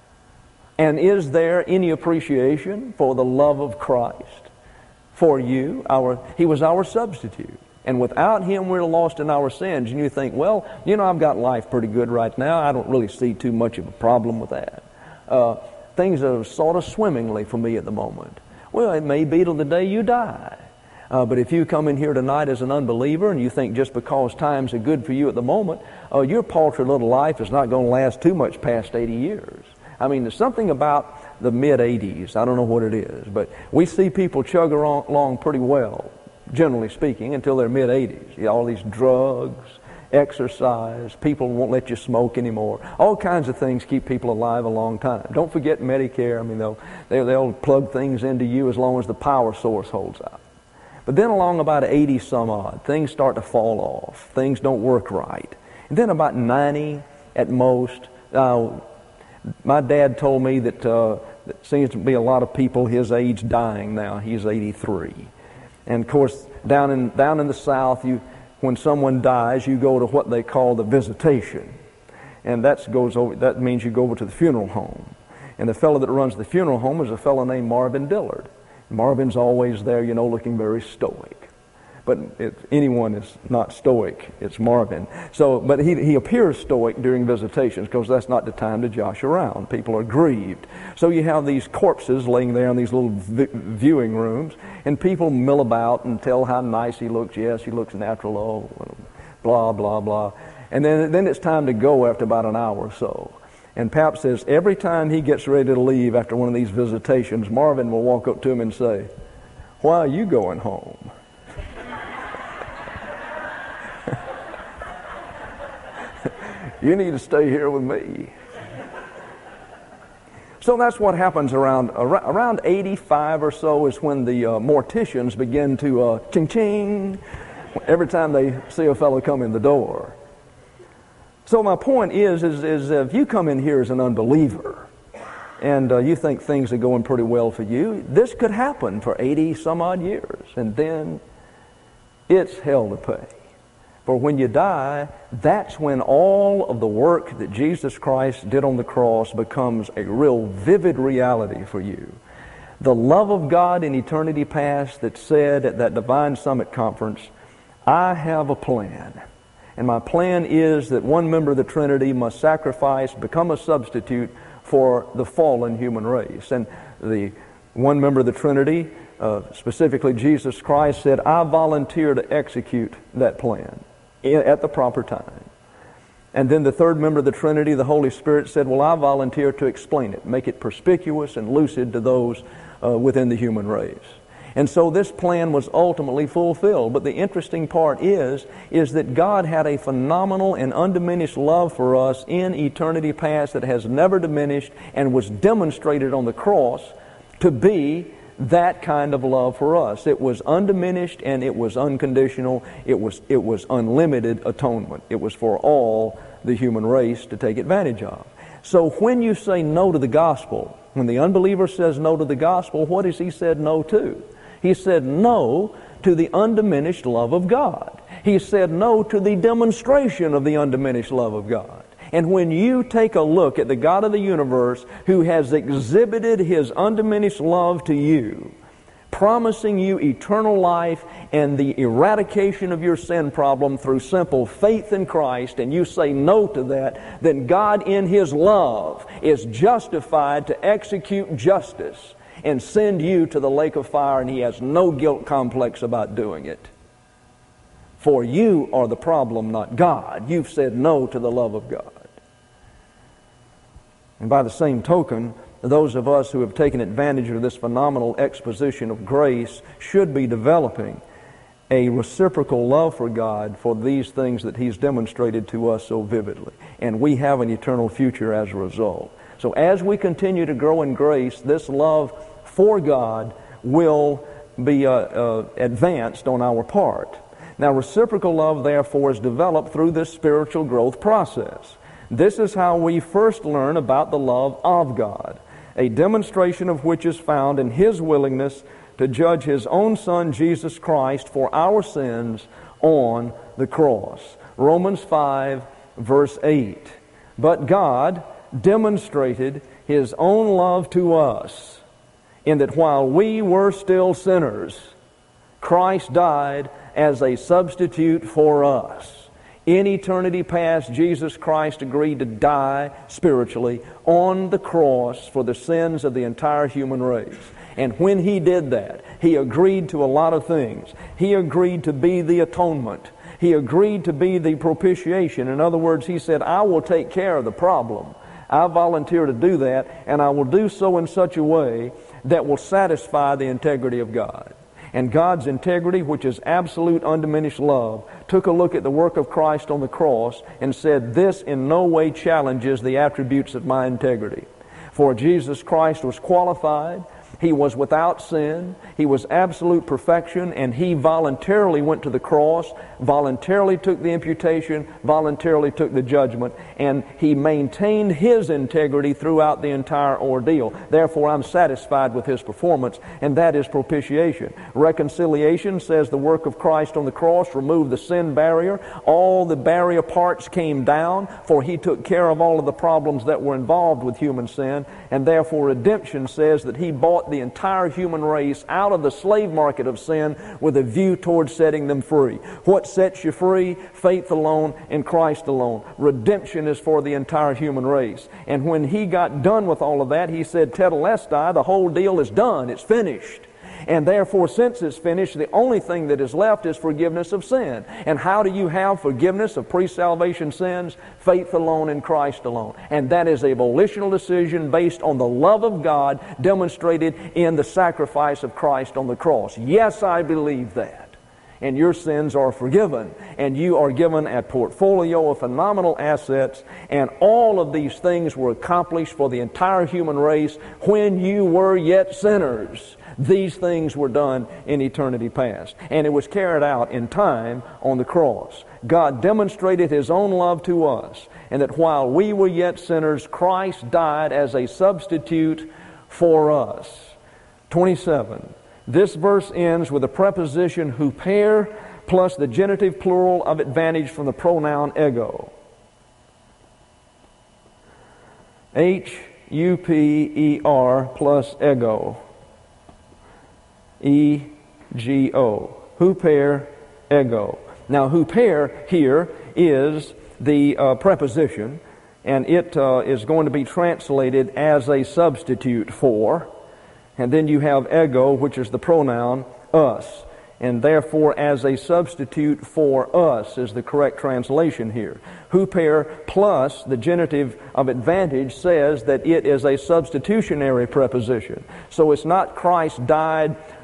And is there any appreciation for the love of Christ for you? Our, He was our substitute. And without Him, we're lost in our sins. And you think, well, you know, I've got life pretty good right now. I don't really see too much of a problem with that. Uh, things are sort of swimmingly for me at the moment. Well, it may be till the day you die. Uh, but if you come in here tonight as an unbeliever and you think just because times are good for you at the moment, uh, your paltry little life is not going to last too much past eighty years. I mean, there's something about the mid-eighties. I don't know what it is, but we see people chug along pretty well, generally speaking, until their mid-eighties. You know, all these drugs, exercise, people won't let you smoke anymore. All kinds of things keep people alive a long time. Don't forget Medicare. I mean, they'll, they'll plug things into you as long as the power source holds out. But then along about eighty some odd, things start to fall off. Things don't work right. And then about ninety at most, uh, my dad told me that uh, there seems to be a lot of people his age dying now. He's eighty-three. And of course, down in down in the South, you when someone dies, you go to what they call the visitation. And that goes over that means you go over to the funeral home. And the fellow that runs the funeral home is a fellow named Marvin Dillard. Marvin's always there, you know, looking very stoic. But if anyone is not stoic, it's Marvin. So, but he he appears stoic during visitations because that's not the time to josh around. People are grieved. So you have these corpses laying there in these little vi- viewing rooms, and people mill about and tell how nice he looks. Yes, he looks natural. Oh, blah, blah, blah. And then, then it's time to go after about an hour or so. And Pap says every time he gets ready to leave after one of these visitations, Marvin will walk up to him and say, "Why are you going home?" "You need to stay here with me." So that's what happens around around eighty-five or so is when the uh, morticians begin to uh, ching ching every time they see a fellow come in the door. So my point is, is, is if you come in here as an unbeliever and uh, you think things are going pretty well for you, this could happen for eighty some odd years, and then it's hell to pay. For when you die, that's when all of the work that Jesus Christ did on the cross becomes a real vivid reality for you. The love of God in eternity past that said at that Divine Summit Conference, "I have a plan. And my plan is that one member of the Trinity must sacrifice, become a substitute for the fallen human race." And the one member of the Trinity, uh, specifically Jesus Christ, said, "I volunteer to execute that plan at the proper time." And then the third member of the Trinity, the Holy Spirit, said, "Well, I volunteer to explain it, make it perspicuous and lucid to those uh, within the human race." And so this plan was ultimately fulfilled. But the interesting part is, is that God had a phenomenal and undiminished love for us in eternity past that has never diminished and was demonstrated on the cross to be that kind of love for us. It was undiminished and it was unconditional. It was, it was unlimited atonement. It was for all the human race to take advantage of. So when you say no to the gospel, when the unbeliever says no to the gospel, what has he said no to? He said no to the undiminished love of God. He said no to the demonstration of the undiminished love of God. And when you take a look at the God of the universe who has exhibited His undiminished love to you, promising you eternal life and the eradication of your sin problem through simple faith in Christ, and you say no to that, then God in His love is justified to execute justice and send you to the lake of fire, and He has no guilt complex about doing it. For you are the problem, not God. You've said no to the love of God. And by the same token, those of us who have taken advantage of this phenomenal exposition of grace should be developing a reciprocal love for God for these things that He's demonstrated to us so vividly. And we have an eternal future as a result. So as we continue to grow in grace, this love for God will be uh, uh, advanced on our part. Now, reciprocal love, therefore, is developed through this spiritual growth process. This is how we first learn about the love of God, a demonstration of which is found in His willingness to judge His own Son, Jesus Christ, for our sins on the cross. Romans five, verse eight. But God demonstrated His own love to us, in that while we were still sinners, Christ died as a substitute for us. In eternity past, Jesus Christ agreed to die spiritually on the cross for the sins of the entire human race. And when He did that, He agreed to a lot of things. He agreed to be the atonement. He agreed to be the propitiation. In other words, He said, I will take care of the problem. I volunteer to do that, and I will do so in such a way that will satisfy the integrity of God. And God's integrity, which is absolute undiminished love, took a look at the work of Christ on the cross and said, this in no way challenges the attributes of my integrity. For Jesus Christ was qualified. He was without sin. He was absolute perfection, and He voluntarily went to the cross, voluntarily took the imputation, voluntarily took the judgment, and He maintained His integrity throughout the entire ordeal. Therefore, I'm satisfied with His performance, and that is propitiation. Reconciliation says the work of Christ on the cross removed the sin barrier. All the barrier parts came down, for He took care of all of the problems that were involved with human sin, and therefore redemption says that He bought the entire human race out of the slave market of sin with a view towards setting them free. What sets you free? Faith alone in Christ alone. Redemption is for the entire human race. And when He got done with all of that, He said, Tetelestai, the whole deal is done. It's finished. And therefore, since it's finished, the only thing that is left is forgiveness of sin. And how do you have forgiveness of pre-salvation sins? Faith alone in Christ alone. And that is a volitional decision based on the love of God demonstrated in the sacrifice of Christ on the cross. Yes, I believe that. And your sins are forgiven. And you are given a portfolio of phenomenal assets. And all of these things were accomplished for the entire human race when you were yet sinners. These things were done in eternity past. And it was carried out in time on the cross. God demonstrated His own love to us, and that while we were yet sinners, Christ died as a substitute for us. twenty-seven. This verse ends with the preposition huper plus the genitive plural of advantage from the pronoun ego. H U P E R plus ego. E G O. Huper, ego. Now, huper here is the uh, preposition, and it uh, is going to be translated as a substitute for. And then you have ego, which is the pronoun us. And therefore, as a substitute for us is the correct translation here. Huper plus the genitive of advantage says that it is a substitutionary preposition. So it's not Christ died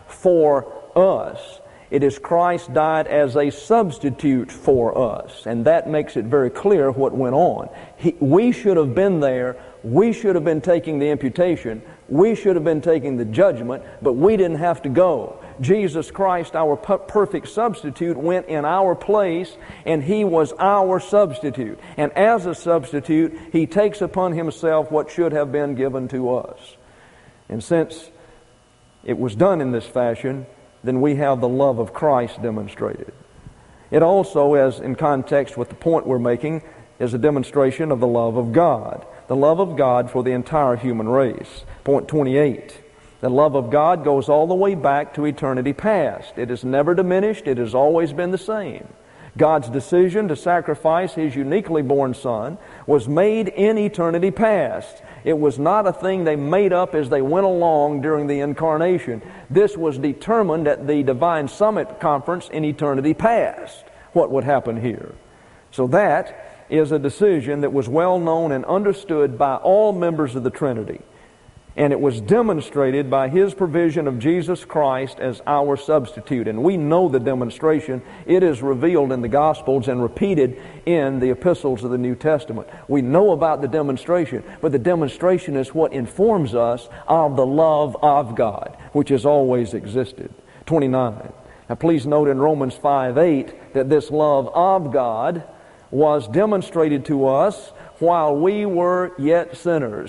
for us. It is Christ died as a substitute for us. And that makes it very clear what went on. He, we should have been there. We should have been taking the imputation. We should have been taking the judgment, but we didn't have to go. Jesus Christ, our perfect substitute, went in our place, and He was our substitute. And as a substitute, He takes upon Himself what should have been given to us. And since it was done in this fashion, then we have the love of Christ demonstrated. It also, as in context with the point we're making, is a demonstration of the love of God. The love of God for the entire human race. Point twenty-eight. The love of God goes all the way back to eternity past. It has never diminished. It has always been the same. God's decision to sacrifice His uniquely born Son was made in eternity past. It was not a thing they made up as they went along during the incarnation. This was determined at the Divine Summit Conference in eternity past, what would happen here. So that is a decision that was well known and understood by all members of the Trinity. And it was demonstrated by His provision of Jesus Christ as our substitute. And we know the demonstration. It is revealed in the Gospels and repeated in the epistles of the New Testament. We know about the demonstration, but the demonstration is what informs us of the love of God, which has always existed. twenty-nine. Now please note in Romans five eight that this love of God was demonstrated to us while we were yet sinners.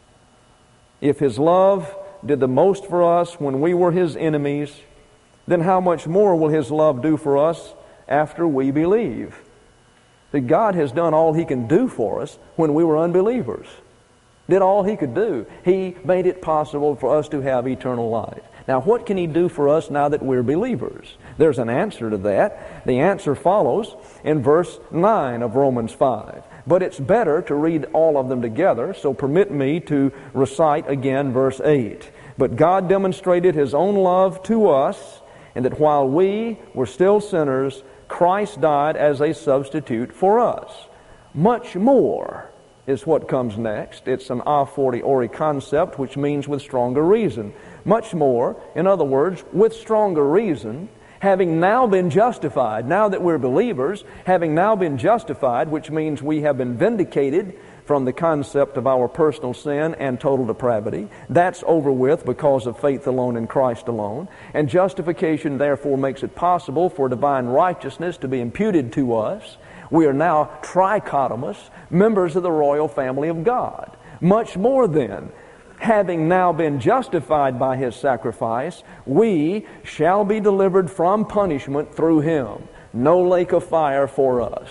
If His love did the most for us when we were His enemies, then how much more will His love do for us after we believe? That God has done all He can do for us when we were unbelievers. Did all He could do. He made it possible for us to have eternal life. Now, what can He do for us now that we're believers? There's an answer to that. The answer follows in verse nine of Romans five. But it's better to read all of them together, so permit me to recite again verse eight. But God demonstrated His own love to us, and that while we were still sinners, Christ died as a substitute for us. Much more is what comes next. It's an a fortiori concept, which means with stronger reason. Much more, in other words, with stronger reason, having now been justified, now that we're believers, having now been justified, which means we have been vindicated from the concept of our personal sin and total depravity. That's over with because of faith alone in Christ alone. And justification therefore makes it possible for divine righteousness to be imputed to us. We are now trichotomous, members of the royal family of God. Much more then, having now been justified by His sacrifice, we shall be delivered from punishment through Him. No lake of fire for us.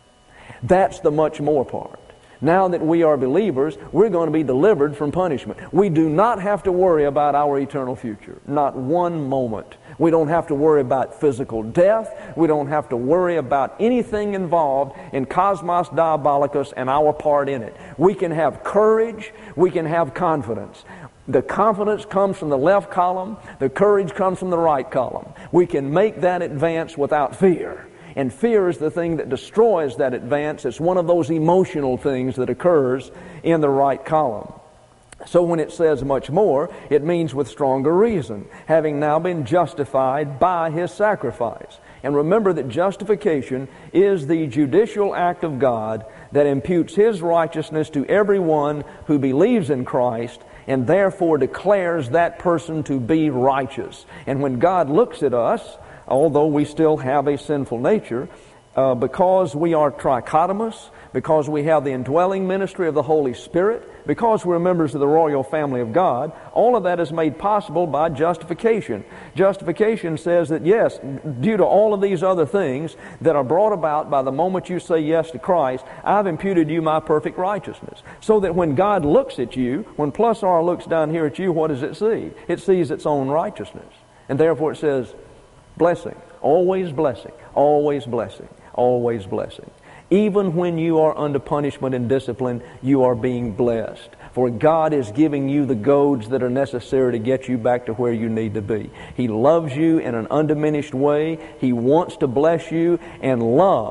That's the much more part. Now that we are believers, we're going to be delivered from punishment. We do not have to worry about our eternal future. Not one moment. We don't have to worry about physical death. We don't have to worry about anything involved in Cosmos Diabolicus and our part in it. We can have courage. We can have confidence. The confidence comes from the left column. The courage comes from the right column. We can make that advance without fear. And fear is the thing that destroys that advance. It's one of those emotional things that occurs in the right column. So when it says much more, it means with stronger reason, having now been justified by His sacrifice. And remember that justification is the judicial act of God that imputes His righteousness to everyone who believes in Christ and therefore declares that person to be righteous. And when God looks at us, although we still have a sinful nature, uh, because we are trichotomous, because we have the indwelling ministry of the Holy Spirit, because we're members of the royal family of God, all of that is made possible by justification. Justification says that yes, due to all of these other things that are brought about by the moment you say yes to Christ, I've imputed you my perfect righteousness. So that when God looks at you, when plus R looks down here at you, what does it see? It sees its own righteousness. And therefore it says, blessing, always blessing, always blessing, always blessing. Even when you are under punishment and discipline, you are being blessed. For God is giving you the goads that are necessary to get you back to where you need to be. He loves you in an undiminished way. He wants to bless you, and love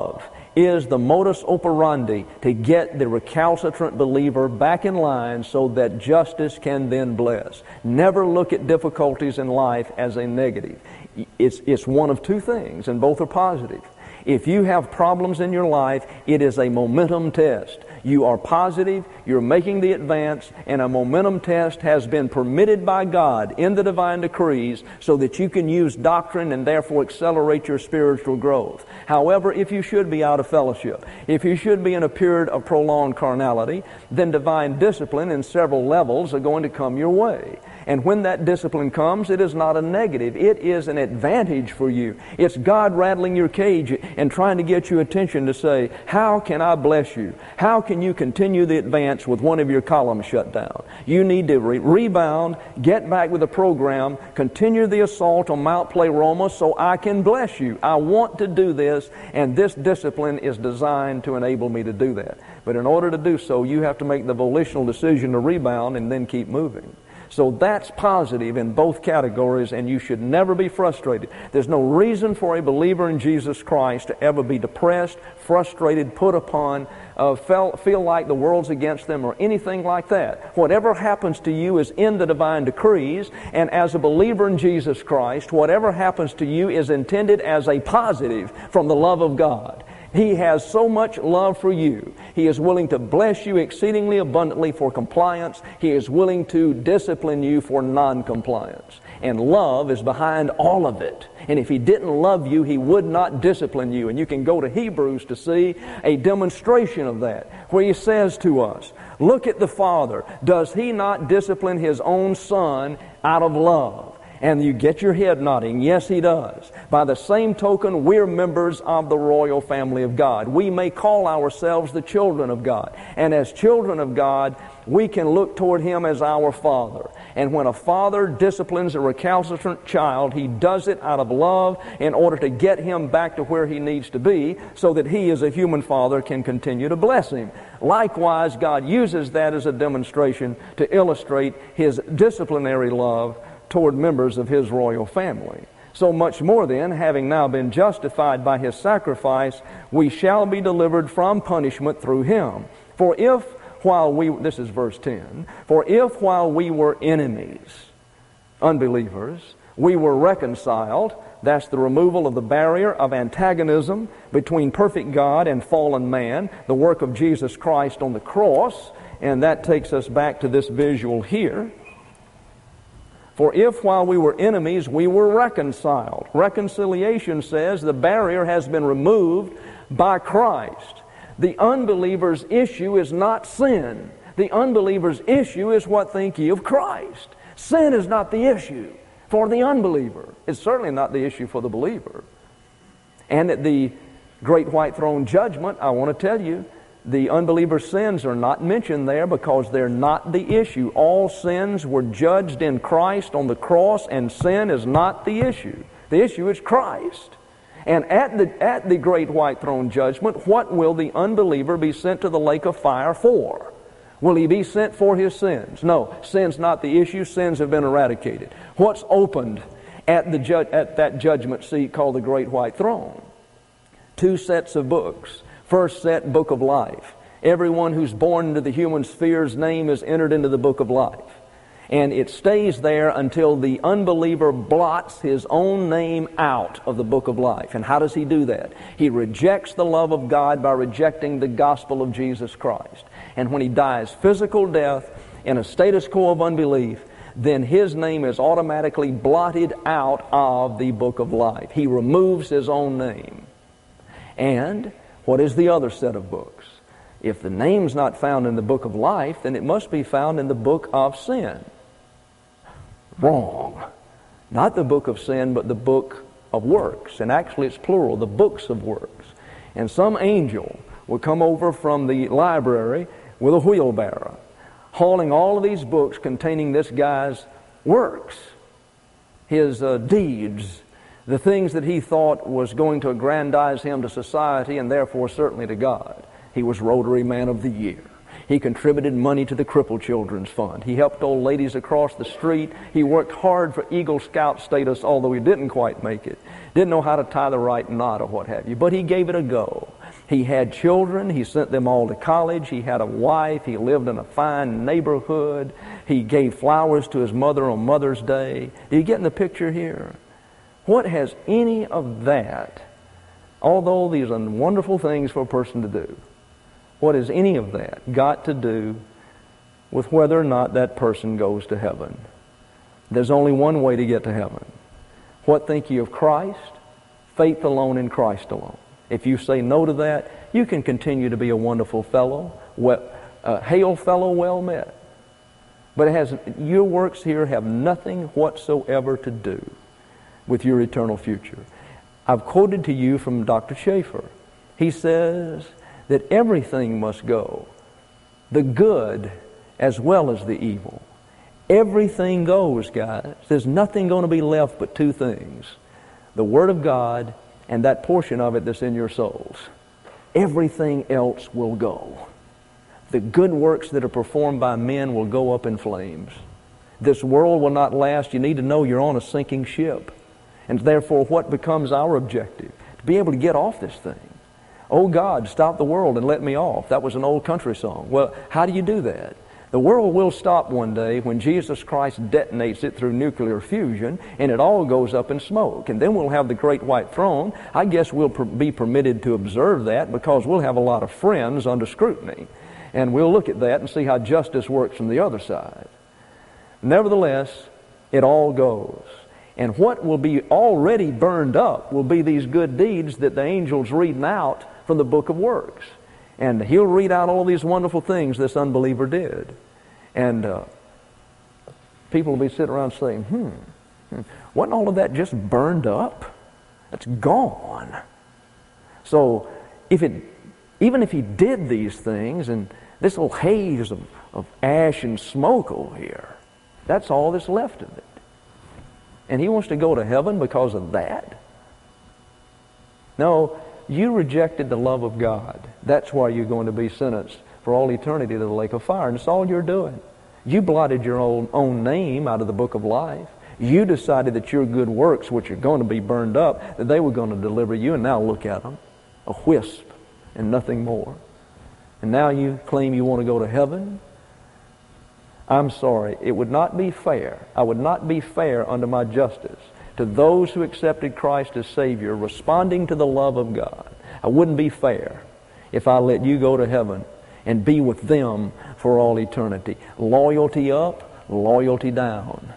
is the modus operandi to get the recalcitrant believer back in line so that justice can then bless. Never look at difficulties in life as a negative. It's, it's one of two things, and both are positive. If you have problems in your life, it is a momentum test. You are positive, you're making the advance, and a momentum test has been permitted by God in the divine decrees so that you can use doctrine and therefore accelerate your spiritual growth. However, if you should be out of fellowship, if you should be in a period of prolonged carnality, then divine discipline in several levels are going to come your way. And when that discipline comes, it is not a negative. It is an advantage for you. It's God rattling your cage and trying to get your attention to say, how can I bless you? How can you continue the advance with one of your columns shut down? You need to re- rebound, get back with the program, continue the assault on Mount Pleroma so I can bless you. I want to do this, and this discipline is designed to enable me to do that. But in order to do so, you have to make the volitional decision to rebound and then keep moving. So that's positive in both categories, and you should never be frustrated. There's no reason for a believer in Jesus Christ to ever be depressed, frustrated, put upon, uh, feel, feel like the world's against them or anything like that. Whatever happens to you is in the divine decrees, and as a believer in Jesus Christ, whatever happens to you is intended as a positive from the love of God. He has so much love for you. He is willing to bless you exceedingly abundantly for compliance. He is willing to discipline you for non-compliance. And love is behind all of it. And if He didn't love you, He would not discipline you. And you can go to Hebrews to see a demonstration of that, where He says to us, look at the Father. Does He not discipline His own Son out of love? And you get your head nodding. Yes, He does. By the same token, we're members of the royal family of God. We may call ourselves the children of God. And as children of God, we can look toward Him as our Father. And when a father disciplines a recalcitrant child, he does it out of love in order to get him back to where he needs to be so that he, as a human father, can continue to bless him. Likewise, God uses that as a demonstration to illustrate His disciplinary love toward members of His royal family. So much more then, having now been justified by His sacrifice, we shall be delivered from punishment through Him. For if while we, this is verse ten, for if while we were enemies, unbelievers, we were reconciled, that's the removal of the barrier of antagonism between perfect God and fallen man, the work of Jesus Christ on the cross, and that takes us back to this visual here. For if while we were enemies, we were reconciled. Reconciliation says the barrier has been removed by Christ. The unbeliever's issue is not sin. The unbeliever's issue is what think ye of Christ. Sin is not the issue for the unbeliever. It's certainly not the issue for the believer. And at the great white throne judgment, I want to tell you, the unbeliever's sins are not mentioned there because they're not the issue. All sins were judged in Christ on the cross, and sin is not the issue. The issue is Christ. And at the, at the great white throne judgment, what will the unbeliever be sent to the lake of fire for? Will he be sent for his sins? No, sin's not the issue. Sins have been eradicated. What's opened at, the ju- at that judgment seat called the great white throne? Two sets of books. First set, book of life. Everyone who's born into the human sphere's name is entered into the book of life. And it stays there until the unbeliever blots his own name out of the book of life. And how does he do that? He rejects the love of God by rejecting the gospel of Jesus Christ. And when he dies physical death in a status quo of unbelief, then his name is automatically blotted out of the book of life. He removes his own name. And what is the other set of books? If the name's not found in the book of life, then it must be found in the book of sin. Wrong. Not the book of sin, but the book of works. And actually it's plural, the books of works. And some angel will come over from the library with a wheelbarrow, hauling all of these books containing this guy's works, his uh, deeds, the things that he thought was going to aggrandize him to society and therefore certainly to God. He was Rotary Man of the Year. He contributed money to the Crippled Children's Fund. He helped old ladies across the street. He worked hard for Eagle Scout status, although he didn't quite make it. Didn't know how to tie the right knot or what have you, but he gave it a go. He had children. He sent them all to college. He had a wife. He lived in a fine neighborhood. He gave flowers to his mother on Mother's Day. Do you get in the picture here? What has any of that, although these are wonderful things for a person to do, what has any of that got to do with whether or not that person goes to heaven? There's only one way to get to heaven. What think you of Christ? Faith alone in Christ alone. If you say no to that, you can continue to be a wonderful fellow, well, uh, hail fellow, well met. But it has, your works here have nothing whatsoever to do with your eternal future. I've quoted to you from Doctor Schaeffer. He says that everything must go, the good as well as the evil. Everything goes, guys. There's nothing going to be left but two things: the Word of God and that portion of it that's in your souls. Everything else will go. The good works that are performed by men will go up in flames. This world will not last. You need to know you're on a sinking ship. And therefore, what becomes our objective? To be able to get off this thing. Oh God, stop the world and let me off. That was an old country song. Well, how do you do that? The world will stop one day when Jesus Christ detonates it through nuclear fusion and it all goes up in smoke. And then we'll have the great white throne. I guess we'll per- be permitted to observe that because we'll have a lot of friends under scrutiny. And we'll look at that and see how justice works from the other side. Nevertheless, it all goes. And what will be already burned up will be these good deeds that the angel's reading out from the book of works. And he'll read out all these wonderful things this unbeliever did. And uh, people will be sitting around saying, hmm, hmm, wasn't all of that just burned up? That's gone. So if it, even if he did these things, and this little haze of, of ash and smoke over here, that's all that's left of it. And he wants to go to heaven because of that? No. You rejected the love of God. That's why you're going to be sentenced for all eternity to the lake of fire. And it's all you're doing. You blotted your own, own name out of the book of life. You decided that your good works, which are going to be burned up, that they were going to deliver you. And now look at them. A wisp and nothing more. And now you claim you want to go to heaven? I'm sorry. It would not be fair. I would not be fair under my justice to those who accepted Christ as Savior, responding to the love of God. I wouldn't be fair if I let you go to heaven and be with them for all eternity. Loyalty up, loyalty down.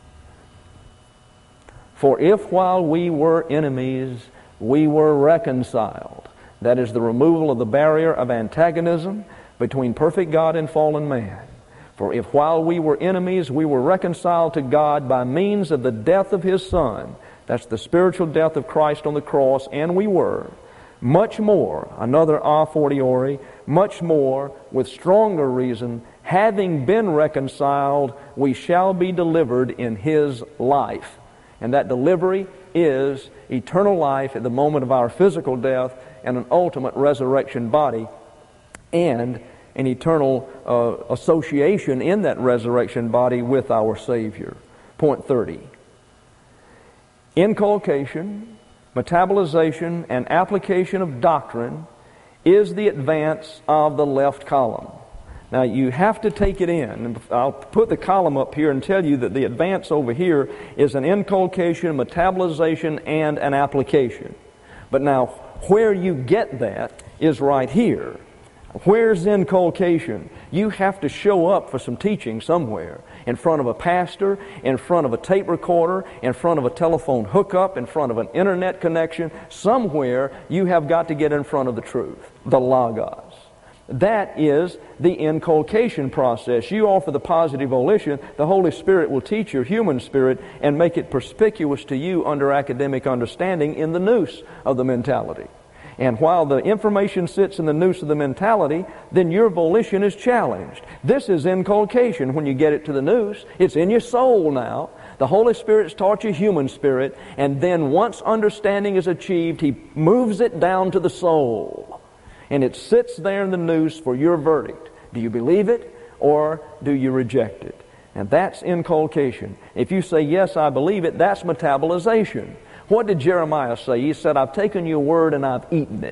For if while we were enemies, we were reconciled. That is the removal of the barrier of antagonism between perfect God and fallen man. For if while we were enemies, we were reconciled to God by means of the death of His Son, that's the spiritual death of Christ on the cross, and we were, much more, another a fortiori, much more, with stronger reason, having been reconciled, we shall be delivered in His life. And that delivery is eternal life at the moment of our physical death and an ultimate resurrection body, and an eternal uh, association in that resurrection body with our Savior. Point thirty. Inculcation, metabolization, and application of doctrine is the advance of the left column. Now you have to take it in. I'll put the column up here and tell you that the advance over here is an inculcation, metabolization, and an application. But now where you get that is right here. Where's inculcation? You have to show up for some teaching somewhere. In front of a pastor, in front of a tape recorder, in front of a telephone hookup, in front of an internet connection. Somewhere you have got to get in front of the truth, the Logos. That is the inculcation process. You offer the positive volition, the Holy Spirit will teach your human spirit and make it perspicuous to you under academic understanding in the noose of the mentality. And while the information sits in the noose of the mentality, then your volition is challenged. This is inculcation when you get it to the noose. It's in your soul now. The Holy Spirit's taught your human spirit, and then once understanding is achieved, He moves it down to the soul. And it sits there in the noose for your verdict. Do you believe it, or do you reject it? And that's inculcation. If you say, yes, I believe it, that's metabolization. What did Jeremiah say? He said, I've taken your word and I've eaten it.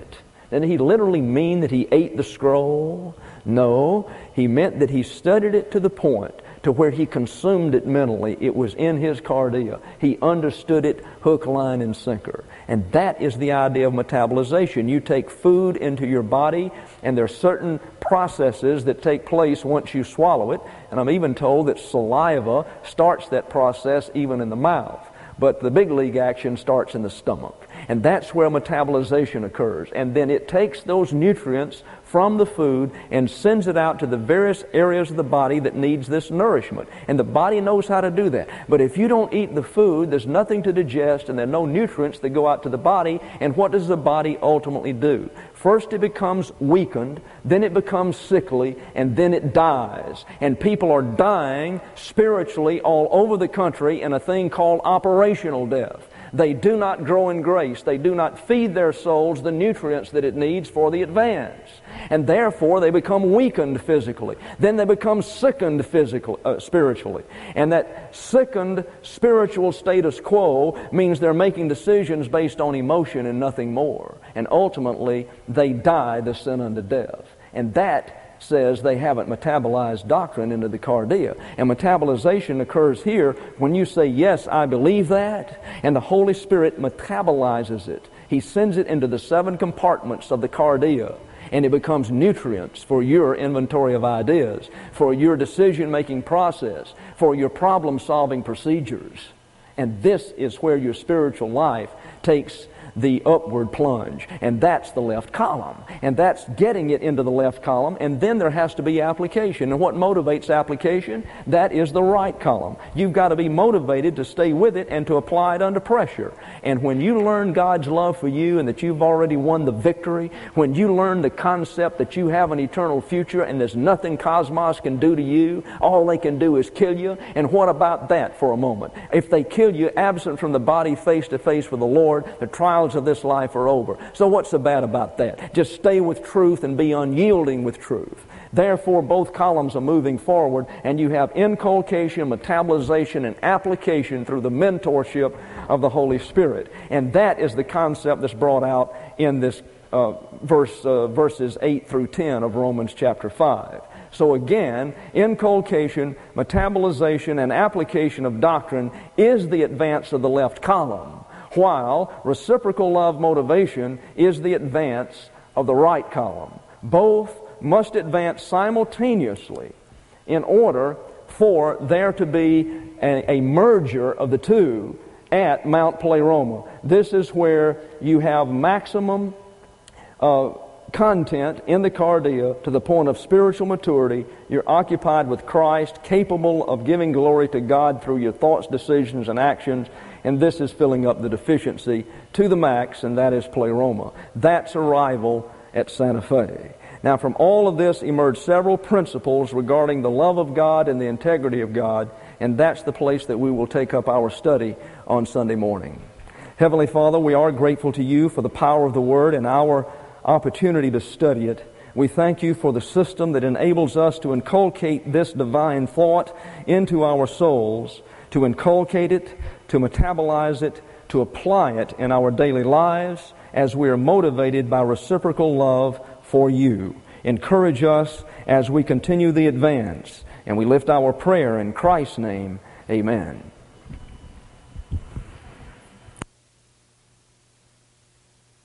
Did he literally mean that he ate the scroll? No, he meant that he studied it to the point to where he consumed it mentally. It was in his cardia. He understood it hook, line, and sinker. And that is the idea of metabolization. You take food into your body, and there are certain processes that take place once you swallow it. And I'm even told that saliva starts that process even in the mouth. But the big league action starts in the stomach. And that's where metabolization occurs. And then it takes those nutrients from the food and sends it out to the various areas of the body that needs this nourishment. And the body knows how to do that. But if you don't eat the food, there's nothing to digest and there are no nutrients that go out to the body. And what does the body ultimately do? First it becomes weakened, then it becomes sickly, and then it dies. And people are dying spiritually all over the country in a thing called operational death. They do not grow in grace. They do not feed their souls the nutrients that it needs for the advance. And therefore they become weakened physically. Then they become sickened physically, uh, spiritually. And that sickened spiritual status quo means they're making decisions based on emotion and nothing more. And ultimately they die the sin unto death. And that says they haven't metabolized doctrine into the cardia. And metabolization occurs here when you say, yes, I believe that, and the Holy Spirit metabolizes it. He sends it into the seven compartments of the cardia, and it becomes nutrients for your inventory of ideas, for your decision-making process, for your problem-solving procedures. And this is where your spiritual life takes the upward plunge. And that's the left column. And that's getting it into the left column. And then there has to be application. And what motivates application? That is the right column. You've got to be motivated to stay with it and to apply it under pressure. And when you learn God's love for you and that you've already won the victory, when you learn the concept that you have an eternal future and there's nothing cosmos can do to you, all they can do is kill you. And what about that for a moment? If they kill you absent from the body face to face with the Lord, the trials of this life are over. So what's so bad about that? Just stay with truth and be unyielding with truth. Therefore, both columns are moving forward, and you have inculcation, metabolization, and application through the mentorship of the Holy Spirit. And that is the concept that's brought out in this uh, verse, uh, verses eight through ten of Romans chapter five. So again, inculcation, metabolization, and application of doctrine is the advance of the left column, while reciprocal love motivation is the advance of the right column. Both must advance simultaneously in order for there to be a, a merger of the two at Mount Pleroma. This is where you have maximum uh, content in the cardia to the point of spiritual maturity. You're occupied with Christ, capable of giving glory to God through your thoughts, decisions, and actions. And this is filling up the deficiency to the max, and that is Pleroma. That's arrival at Santa Fe. Now, from all of this emerge several principles regarding the love of God and the integrity of God, and that's the place that we will take up our study on Sunday morning. Heavenly Father, we are grateful to you for the power of the Word and our opportunity to study it. We thank you for the system that enables us to inculcate this divine thought into our souls, to inculcate it, to metabolize it, to apply it in our daily lives as we are motivated by reciprocal love for you. Encourage us as we continue the advance, and we lift our prayer in Christ's name. Amen.